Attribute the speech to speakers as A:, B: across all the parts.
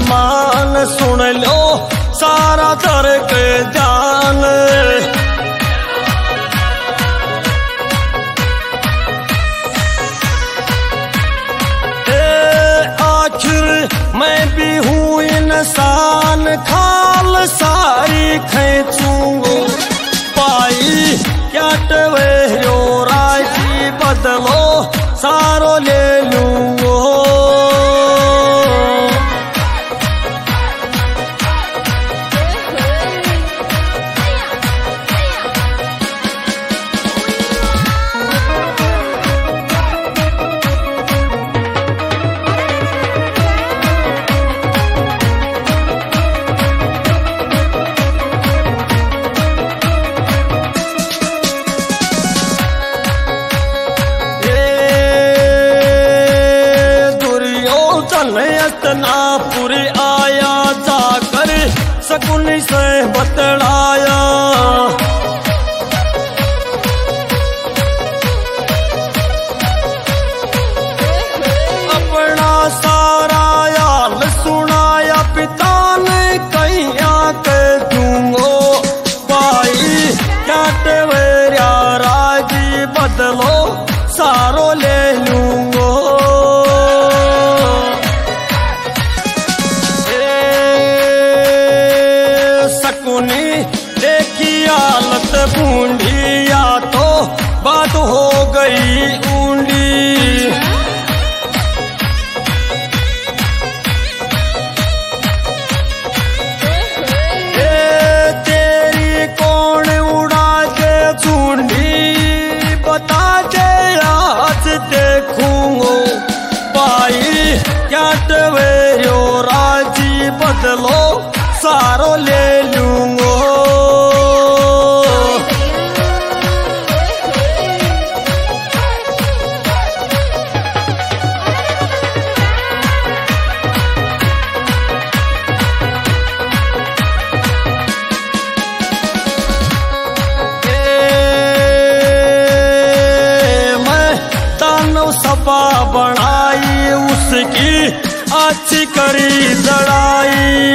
A: मान सुन लो सारा दर के जान। आखिर मैं भी हूँ इंसान, खाल सारी खींचूंगो पाई क्या टवेरो राजी बदलो सारो ले लूंगो। हस्तिनापुर आया जाकर शकुनी से बतलाया, अपना सारा याल सुनाया पिता ने कैया के दूंगो भाई क्या टवेरा राजी बदलो सारो ले लूंगो। देखी हालत बूंदी या तो बात हो गई ऊंडी, तेरी कौन उड़ा के चूंडी बता दे आज देखूंगो भाई क्या टवेरो राजी बदलो सारो ले लूंगो। मैं दानव सभा बनाई उसकी अच्छी करी लड़ाई,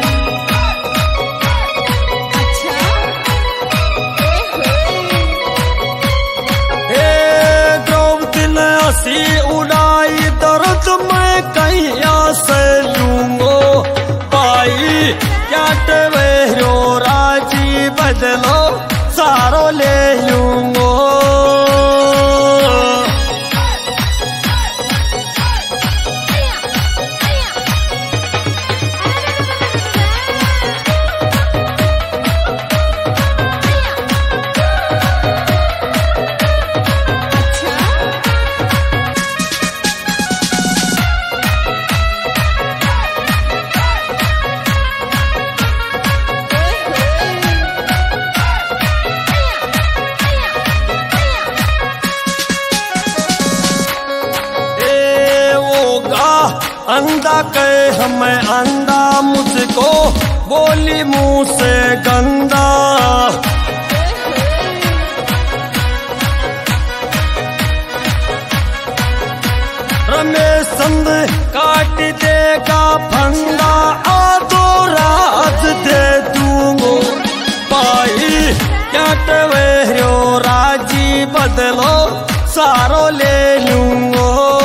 A: हंसी उड़ाई दर्द मैं कैया से लूंगो भाई क्या टवेरो राजी बदलो सारो ले लूंगो। अंधा कहे हमें अंधा मुझको बोली मुंह से गंदा, रमेश चंद काट देगा फंदा आधो राज दे दूंगो भाई क्या टवेरो राजी बदलो सारो ले लूंगो।